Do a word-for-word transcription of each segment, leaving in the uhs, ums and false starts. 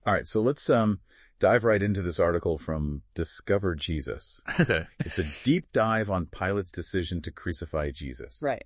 All right, so let's um dive right into this article from Discover Jesus. Okay. It's a deep dive on Pilate's decision to crucify Jesus. Right.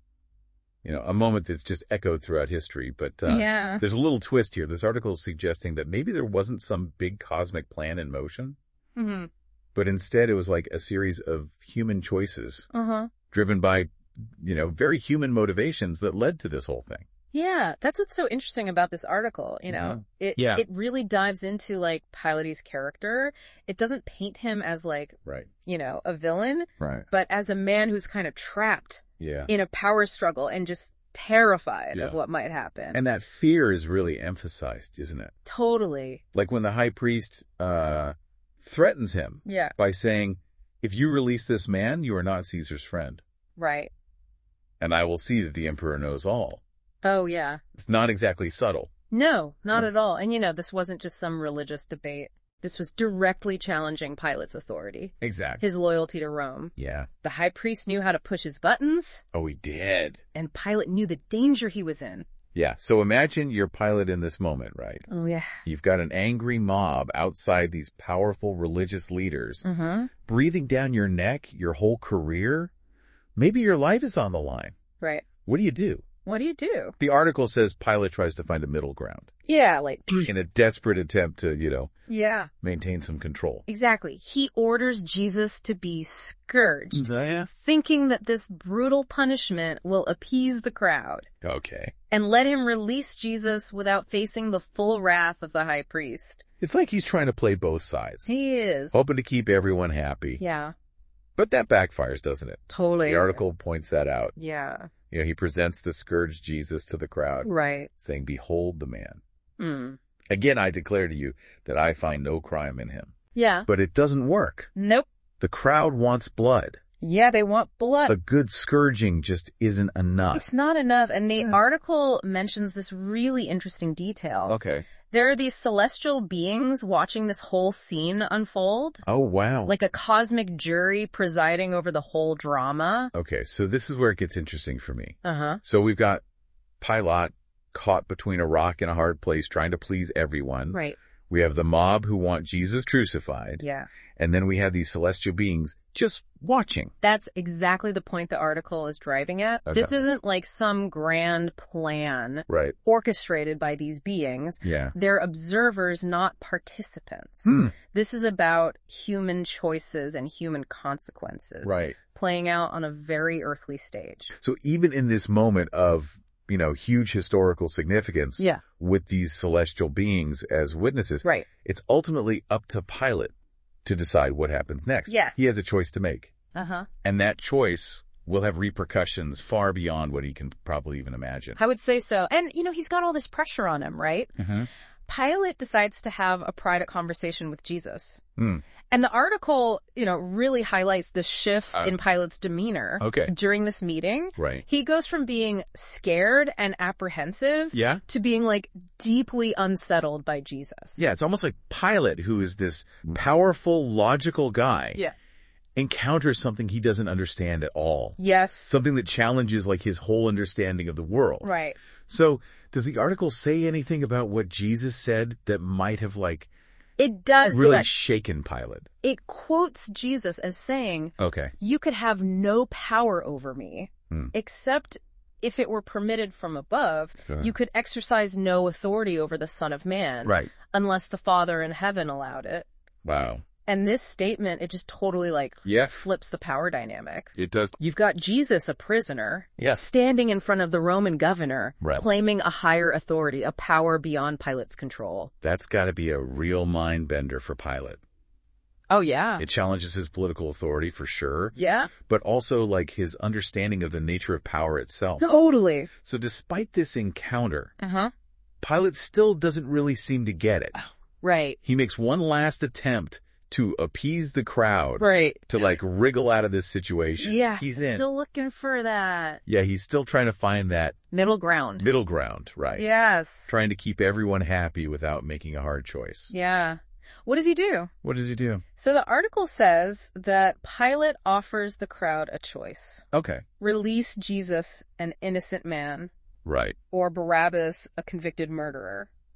You know, a moment that's just echoed throughout history, but uh, yeah. there's a little twist here. This article is suggesting that maybe there wasn't some big cosmic plan in motion, Mm-hmm. but instead it was like a series of human choices Uh-huh. driven by, you know, very human motivations that led to this whole thing. Yeah, that's what's so interesting about this article, you know. It Yeah. it really dives into, like, Pilate's character. It doesn't paint him as, like, Right. you know, a villain, Right. but as a man who's kind of trapped Yeah. in a power struggle and just terrified Yeah. of what might happen. And that fear is really emphasized, isn't it? Totally. Like when the high priest uh threatens him Yeah, by saying, if you release this man, you are not Caesar's friend, right. and I will see that the emperor knows all. Oh, yeah. It's not exactly subtle. No, not Yeah. at all. And, you know, this wasn't just some religious debate. This was directly challenging Pilate's authority, Exactly. his loyalty to Rome. Yeah. The high priest knew how to push his buttons, Oh, he did. and Pilate knew the danger he was in. Yeah. So imagine you're Pilate in this moment, right? Oh, yeah. You've got an angry mob outside these powerful religious leaders Mm-hmm. breathing down your neck, your whole career. Maybe your life is on the line. Right. What do you do? What do you do? The article says Pilate tries to find a middle ground Yeah, like, in a desperate attempt to, you know, yeah. maintain some control. Exactly. He orders Jesus to be scourged, Yeah. thinking that this brutal punishment will appease the crowd, Okay. and let him release Jesus without facing the full wrath of the high priest. It's like he's trying to play both sides, He is. hoping to keep everyone happy. Yeah, But that backfires, doesn't it? totally. The article points that out. Yeah, You know, he presents the scourged Jesus to the crowd, right. saying, behold the man. Mm. Again, I declare to you that I find no crime in him. Yeah. But it doesn't work. Nope. The crowd wants blood. Yeah, they want blood. The good scourging just isn't enough. It's not enough. And the Yeah. article mentions this really interesting detail. Okay. There are these celestial beings watching this whole scene unfold, Oh, wow. like a cosmic jury presiding over the whole drama. Okay, so this is where it gets interesting for me. Uh-huh. So we've got Pilate caught between a rock and a hard place trying to please everyone. Right. We have the mob who want Jesus crucified. Yeah. And then we have these celestial beings just watching. That's exactly the point the article is driving at. Okay. This isn't like some grand plan Right. orchestrated by these beings. Yeah. They're observers, not participants. Hmm. This is about human choices and human consequences. Right. Playing out on a very earthly stage. So even in this moment of, you know, huge historical significance Yeah. with these celestial beings as witnesses, Right. it's ultimately up to Pilate to decide what happens next. Yeah. He has a choice to make. Uh-huh. And that choice will have repercussions far beyond what he can probably even imagine. I would say so. And, you know, he's got all this pressure on him, right? Mm-hmm. Pilate decides to have a private conversation with Jesus. Mm. And the article, you know, really highlights the shift Uh, in Pilate's demeanor Okay. during this meeting. Right. He goes from being scared and apprehensive Yeah? to being, like, deeply unsettled by Jesus. Yeah, it's almost like Pilate, who is this powerful, logical guy, Yeah. encounters something he doesn't understand at all. Yes. Something that challenges like his whole understanding of the world. Right. So does the article say anything about what Jesus said that might have like It does. really but shaken Pilate? it quotes Jesus as saying, Okay. you could have no power over me, Hmm. except if it were permitted from above, Sure. you could exercise no authority over the Son of Man, Right. unless the Father in heaven allowed it. Wow. And this statement, it just totally, like, Yeah. flips the power dynamic. It does. You've got Jesus, a prisoner, Yes. standing in front of the Roman governor, Right. claiming a higher authority, a power beyond Pilate's control. That's got to be a real mind bender for Pilate. Oh, yeah. It challenges his political authority for sure, Yeah. but also like his understanding of the nature of power itself. Totally. So despite this encounter, Uh-huh. Pilate still doesn't really seem to get it. Right. He makes one last attempt to appease the crowd, Right. to like wriggle out of this situation. Yeah. He's in. Still looking for that Yeah, he's still trying to find that middle ground. middle ground, right? Yes. Trying to keep everyone happy without making a hard choice. Yeah. What does he do? What does he do? So the article says that Pilate offers the crowd a choice. Okay. Release Jesus, an innocent man, Right. or Barabbas, a convicted murderer.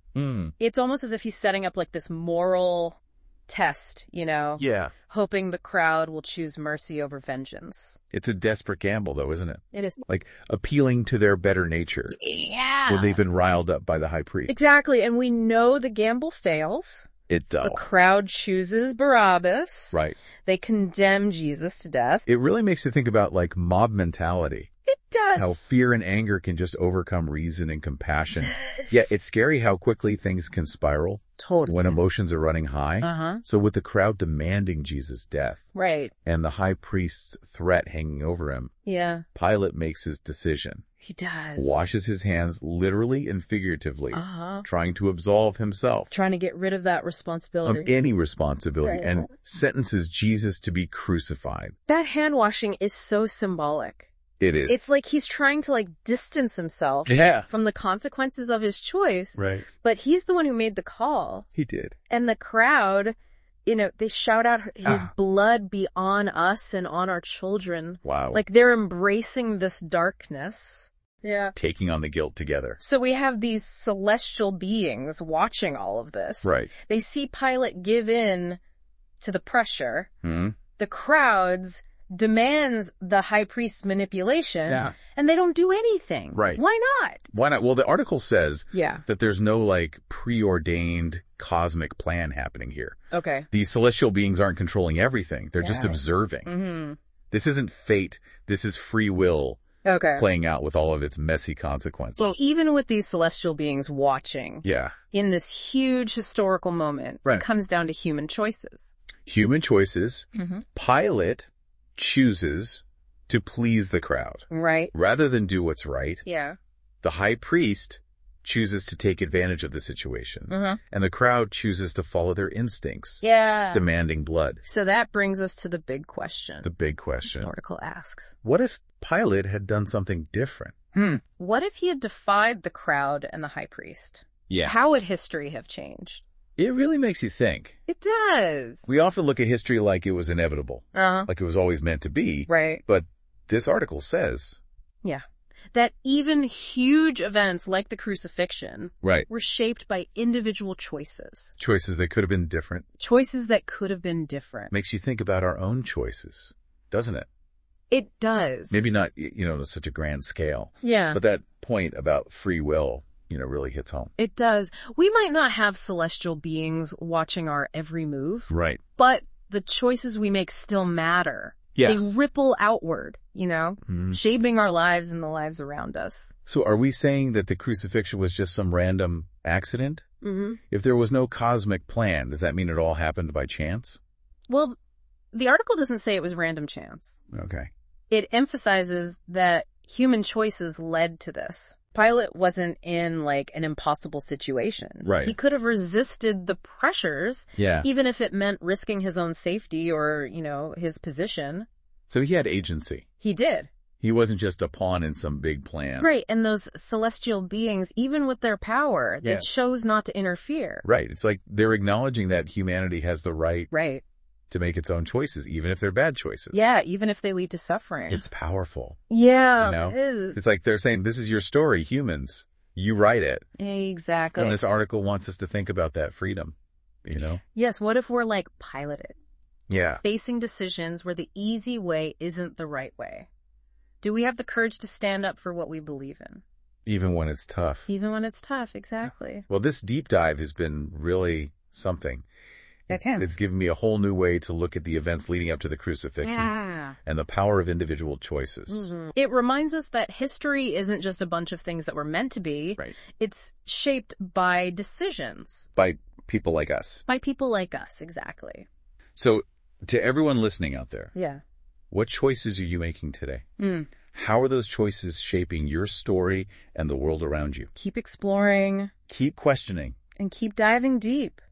Mm. It's almost as if he's setting up like this moral test, you know, Yeah. hoping the crowd will choose mercy over vengeance. It's a desperate gamble, though, isn't it? It is. Like appealing to their better nature Yeah. when they've been riled up by the high priest. Exactly. And we know the gamble fails. It does. The crowd chooses Barabbas. Right. They condemn Jesus to death. It really makes you think about like mob mentality. It does. How fear and anger can just overcome reason and compassion. Yeah, it's scary how quickly things can spiral Totally. when emotions are running high. Uh-huh. So with the crowd demanding Jesus' death Right. and the high priest's threat hanging over him, Yeah. Pilate makes his decision, He does. washes his hands literally and figuratively, Uh-huh. trying to absolve himself Trying to get rid of that of responsibility. any responsibility Right. and sentences Jesus to be crucified. That hand washing is so symbolic. It is. It's like he's trying to like distance himself Yeah. from the consequences of his choice, Right. but he's the one who made the call. He did. And the crowd, you know, they shout out his Ah. blood be on us and on our children. Wow. Like they're embracing this darkness. Yeah. Taking on the guilt together. So we have these celestial beings watching all of this. Right. They see Pilate give in to the pressure. Hmm. The crowds demands the high priest's manipulation. Yeah. And they don't do anything. Right. Why not? Why not? Well, the article says Yeah. that there's no like preordained cosmic plan happening here. Okay. These celestial beings aren't controlling everything. They're just Yeah. observing. Mm-hmm. This isn't fate. This is free will Okay. playing out with all of its messy consequences. So even with these celestial beings watching, Yeah. in this huge historical moment, Right. it comes down to human choices. Human choices. Mm-hmm. Pilate chooses to please the crowd. Right? Rather than do what's right, Yeah. the high priest chooses to take advantage of the situation. Mm-hmm. And the crowd chooses to follow their instincts, Yeah. demanding blood. So that brings us to the big question. The big question. The article asks. What if Pilate had done something different? Hmm. What if he had defied the crowd and the high priest? Yeah. How would history have changed? It really makes you think. It does. We often look at history like it was inevitable, Uh-huh. like it was always meant to be. Right. But this article says. Yeah. That even huge events like the crucifixion Right. were shaped by individual choices. Choices that could have been different. Choices that could have been different. Makes you think about our own choices, doesn't it? It does. Maybe not, you know, on such a grand scale. Yeah. But that point about free will, you know, really hits home. It does. We might not have celestial beings watching our every move, Right. but the choices we make still matter. Yeah. They ripple outward, you know, Mhm. shaping our lives and the lives around us. So are we saying that the crucifixion was just some random accident? Mm-hmm. If there was no cosmic plan, does that mean it all happened by chance? Well, the article doesn't say it was random chance. Okay. It emphasizes that human choices led to this. Pilate wasn't in like an impossible situation. Right. He could have resisted the pressures, Yeah. even if it meant risking his own safety or, you know, his position. So he had agency. He did. He wasn't just a pawn in some big plan. Right. And those celestial beings, even with their power, they Yeah. chose not to interfere. Right. It's like they're acknowledging that humanity has the right Right. to make its own choices, even if they're bad choices. Yeah, even if they lead to suffering. It's powerful. yeah, you know? it is. It's like they're saying, this is your story, humans. You write it. Exactly. And this article wants us to think about that freedom, you know? Yes, what if we're like piloted, Yeah. facing decisions where the easy way isn't the right way? Do we have the courage to stand up for what we believe in? Even when it's tough. Even when it's tough, exactly. Well, this deep dive has been really something. That's him. It's given me a whole new way to look at the events leading up to the crucifixion Yeah. and the power of individual choices. Mhm. It reminds us that history isn't just a bunch of things that were meant to be. Right. It's shaped by decisions. By people like us. By people like us, exactly. So, to everyone listening out there, Yeah. what choices are you making today? Mm. How are those choices shaping your story and the world around you? Keep exploring Keep questioning. and keep diving deep.